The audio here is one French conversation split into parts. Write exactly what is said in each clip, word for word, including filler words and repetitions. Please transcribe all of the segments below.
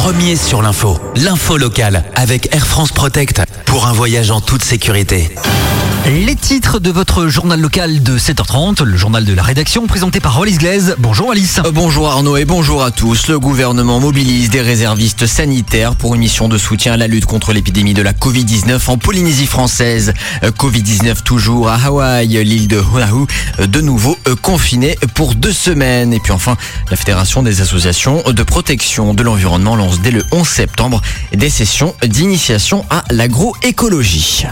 premier sur l'info. L'info locale avec Air France Protect pour un voyage en toute sécurité. Les titres de votre journal local de sept heures trente, le journal de la rédaction présenté par Alice Glaise. Bonjour Alice. Euh, bonjour Arnaud et bonjour à tous. Le gouvernement mobilise des réservistes sanitaires pour une mission de soutien à la lutte contre l'épidémie de la covid dix-neuf en Polynésie française. Euh, covid dix-neuf toujours à Hawaï, l'île de Oahu, euh, de nouveau euh, confinée pour deux semaines. Et puis enfin, la Fédération des associations de protection de l'environnement lance dès le onze septembre des sessions d'initiation à l'agroécologie.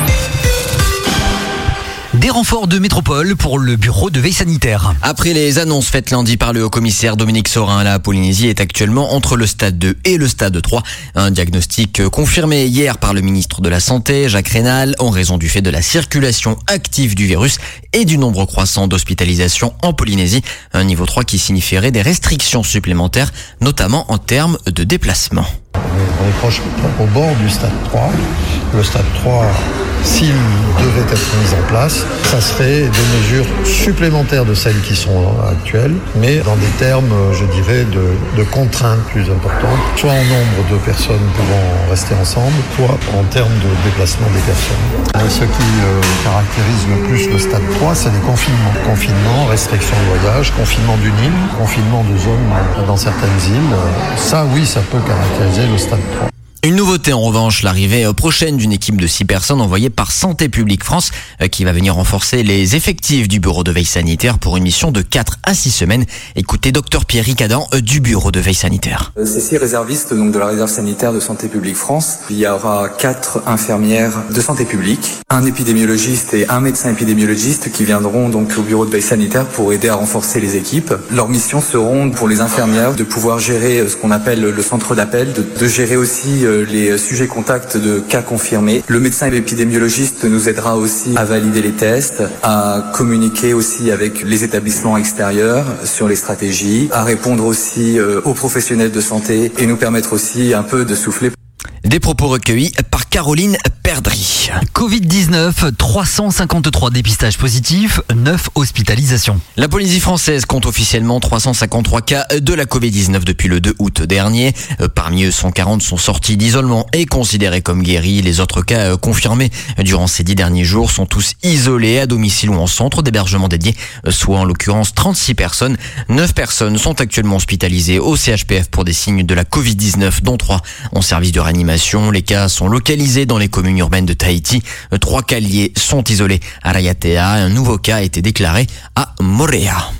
Des renforts de métropole pour le bureau de veille sanitaire. Après les annonces faites lundi par le haut-commissaire Dominique Sorin, la Polynésie est actuellement entre le stade deux et le stade trois. Un diagnostic confirmé hier par le ministre de la Santé, Jacques Rénal, en raison du fait de la circulation active du virus et du nombre croissant d'hospitalisations en Polynésie. Un niveau trois qui signifierait des restrictions supplémentaires, notamment en termes de déplacement. On est proche, au bord du stade trois. Le stade trois, s'il devait être mis en place, ça serait des mesures supplémentaires de celles qui sont actuelles, mais dans des termes, je dirais, de, de contraintes plus importantes, soit en nombre de personnes pouvant rester ensemble, soit en termes de déplacement des personnes. Ce qui euh, caractérise le plus le stade trois, c'est les confinements. Confinement, restriction de voyage, confinement d'une île, confinement de zones dans certaines îles. Ça, oui, ça peut caractériser le stade trois. Une nouveauté en revanche, l'arrivée prochaine d'une équipe de six personnes envoyée par Santé publique France qui va venir renforcer les effectifs du bureau de veille sanitaire pour une mission de quatre à six semaines. Écoutez Docteur Pierre Ricadan du bureau de veille sanitaire. Ces six réservistes donc de la réserve sanitaire de Santé publique France, il y aura quatre infirmières de santé publique, un épidémiologiste et un médecin épidémiologiste qui viendront donc au bureau de veille sanitaire pour aider à renforcer les équipes. Leurs missions seront pour les infirmières de pouvoir gérer ce qu'on appelle le centre d'appel, de, de gérer aussi les sujets contacts de cas confirmés. Le médecin épidémiologiste nous aidera aussi à valider les tests, à communiquer aussi avec les établissements extérieurs sur les stratégies, à répondre aussi aux professionnels de santé et nous permettre aussi un peu de souffler. Des propos recueillis par Caroline Perdry. covid dix-neuf, trois cent cinquante-trois dépistages positifs, neuf hospitalisations. La Polynésie française compte officiellement trois cent cinquante-trois cas de la covid dix-neuf depuis le deux août dernier. Parmi eux, cent quarante sont sortis d'isolement et considérés comme guéris. Les autres cas confirmés durant ces dix derniers jours sont tous isolés à domicile ou en centre d'hébergement dédié, soit en l'occurrence trente-six personnes. neuf personnes sont actuellement hospitalisées au C H P F pour des signes de la covid dix-neuf, dont trois en service de réanimation. Les cas sont localisés dans les communes urbaines de Tahiti. Trois cas liés sont isolés à Rayatea. Un nouveau cas a été déclaré à Moorea.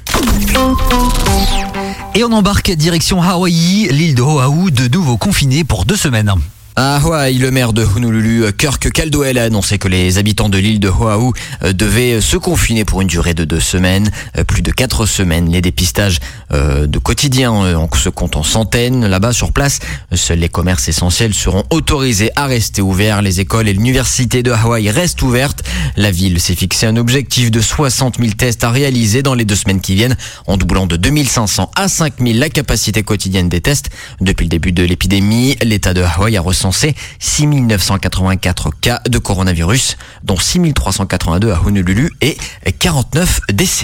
Et on embarque direction Hawaï, l'île de Oahu, de nouveau confinée pour deux semaines. À Hawaï, le maire de Honolulu, Kirk Caldwell, a annoncé que les habitants de l'île de Oahu devaient se confiner pour une durée de deux semaines, plus de quatre semaines. Les dépistages de quotidien se comptent en centaines. Là-bas, sur place, seuls les commerces essentiels seront autorisés à rester ouverts. Les écoles et l'université de Hawaï restent ouvertes. La ville s'est fixé un objectif de soixante mille tests à réaliser dans les deux semaines qui viennent, en doublant de deux mille cinq cents à cinq mille la capacité quotidienne des tests. Depuis le début de l'épidémie, l'État de Hawaï a recensé six mille neuf cent quatre-vingt-quatre cas de coronavirus, dont six mille trois cent quatre-vingt-deux à Honolulu et quarante-neuf décès.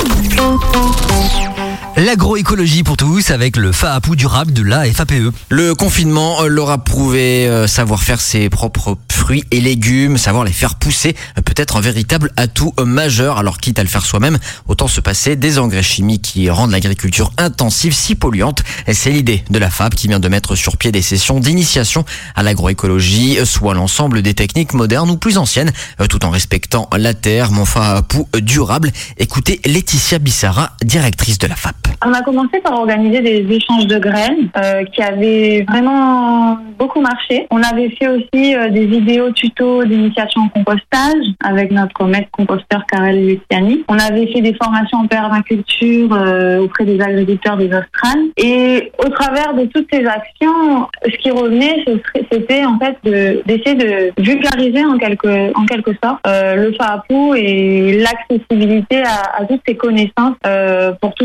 L'agroécologie pour tous avec le F A A P U durable de la F A P E. Le confinement leur a prouvé euh, savoir faire ses propres fruits et légumes, savoir les faire pousser, peut être un véritable atout majeur. Alors quitte à le faire soi-même, autant se passer des engrais chimiques qui rendent l'agriculture intensive si polluante. Et c'est l'idée de la F A P qui vient de mettre sur pied des sessions d'initiation à l'agroécologie, soit l'ensemble des techniques modernes ou plus anciennes, tout en respectant la terre. Mon F A A P U durable. Écoutez Laetitia Bissara, directrice de la F A P. On a commencé par organiser des échanges de graines euh, qui avaient vraiment beaucoup marché. On avait fait aussi euh, des vidéos tutos d'initiation au compostage avec notre maître composteur Karel Luciani. On avait fait des formations en permaculture euh, auprès des agriculteurs des Australes. Et au travers de toutes ces actions, ce qui revenait, c'était en fait de, d'essayer de vulgariser en quelque, en quelque sorte euh, le F A A P U et l'accessibilité à, à toutes ces connaissances euh, pour tout un chacun.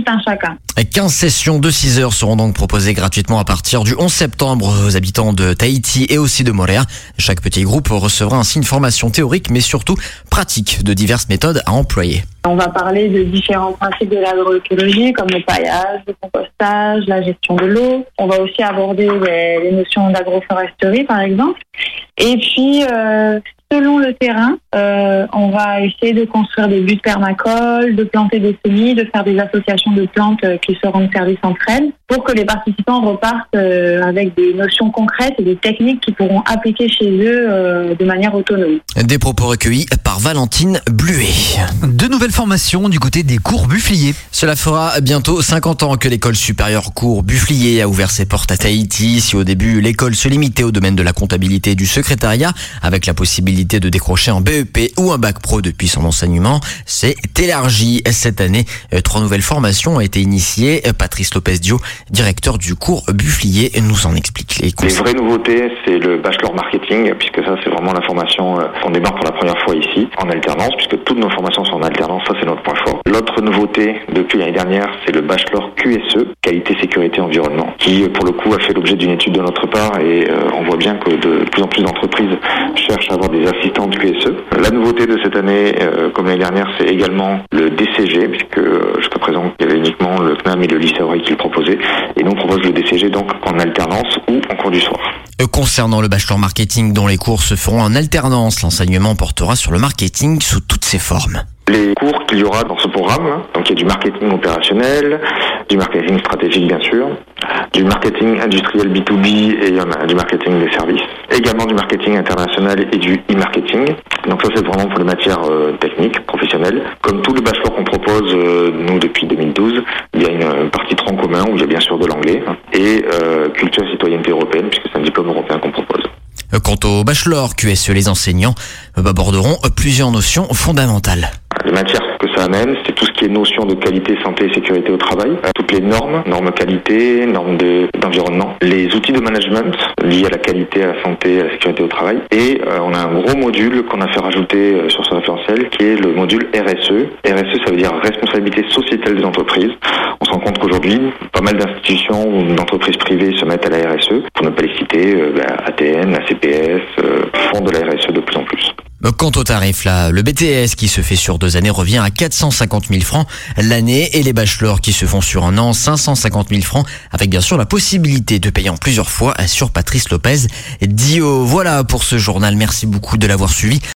ça. quinze sessions de six heures seront donc proposées gratuitement à partir du onze septembre aux habitants de Tahiti et aussi de Moorea. Chaque petit groupe recevra ainsi une formation théorique mais surtout pratique de diverses méthodes à employer. On va parler de différents principes de l'agroécologie comme le paillage, le compostage, la gestion de l'eau. On va aussi aborder les, les notions d'agroforesterie par exemple. Et puis, euh, selon le terrain, euh, on va essayer de construire des buttes permacoles, de planter des semis, de faire des associations de plantes euh, qui se rendent service entre elles pour que les participants repartent euh, avec des notions concrètes et des techniques qu'ils pourront appliquer chez eux euh, de manière autonome. Des propos recueillis par Valentine Bluet. De nouvelles formations du côté des cours Bufflier. Cela fera bientôt cinquante ans que l'école supérieure cours Bufflier a ouvert ses portes à Tahiti. Si au début l'école se limitait au domaine de la comptabilité et du secrétariat, avec la possibilité de décrocher un B E P ou un bac pro depuis son enseignement, c'est élargi. Cette année, trois nouvelles formations ont été initiées. Patrice Lopez-Dio, directeur du cours Bufflier, nous en explique les Les vraies nouveautés, c'est le bachelor marketing, puisque ça c'est vraiment la formation qu'on démarre pour la première fois ici, en alternance, puisque toutes nos formations sont en alternance, ça c'est notre point fort. L'autre nouveauté depuis l'année dernière, c'est le bachelor Q S E, qualité, sécurité, environnement, qui pour le coup a fait l'objet d'une étude de notre part et euh, on voit bien que de plus en plus d'entreprises cherchent à avoir des assistantes Q S E. La nouveauté de cette année, euh, comme l'année dernière, c'est également le D C G, puisque euh, jusqu'à présent il y avait uniquement le C N A M et le lycée Auré qui le proposaient, et nous on propose le D C G donc en alternance ou en cours du soir. Concernant le bachelor marketing dont les cours se feront en alternance, l'enseignement portera sur le marketing sous toutes ses formes. Les cours qu'il y aura dans ce programme, donc il y a du marketing opérationnel, du marketing stratégique bien sûr, du marketing industriel B deux B et il y en a du marketing des services, également du marketing international et du e-marketing. Donc ça c'est vraiment pour les matières euh, techniques, professionnelles. Comme tout le bachelor qu'on propose, euh, nous depuis deux mille douze, il y a une partie tronc commun où il y a bien sûr de l'anglais et euh, culture et citoyenneté européenne puisque c'est un diplôme européen qu'on propose. Quant au bachelor Q S E, les enseignants aborderont plusieurs notions fondamentales. Les matières que ça amène, c'est tout ce qui est notion de qualité, santé et sécurité au travail, toutes les normes, normes qualité, normes de, d'environnement, les outils de management liés à la qualité, à la santé, à la sécurité au travail. Et euh, on a un gros module qu'on a fait rajouter euh, sur ce référentiel qui est le module R S E. R S E, ça veut dire responsabilité sociétale des entreprises. On se rend compte qu'aujourd'hui, pas mal d'institutions ou d'entreprises privées se mettent à la R S E. Pour ne pas les citer, euh, bah, A T N, A C P S euh, font de la R S E de plus en plus. Quant au tarif, là, le B T S qui se fait sur deux années revient à quatre cent cinquante mille francs l'année et les bachelors qui se font sur un an, cinq cent cinquante mille francs avec bien sûr la possibilité de payer en plusieurs fois sur Patrice Lopez Dio. Voilà pour ce journal. Merci beaucoup de l'avoir suivi.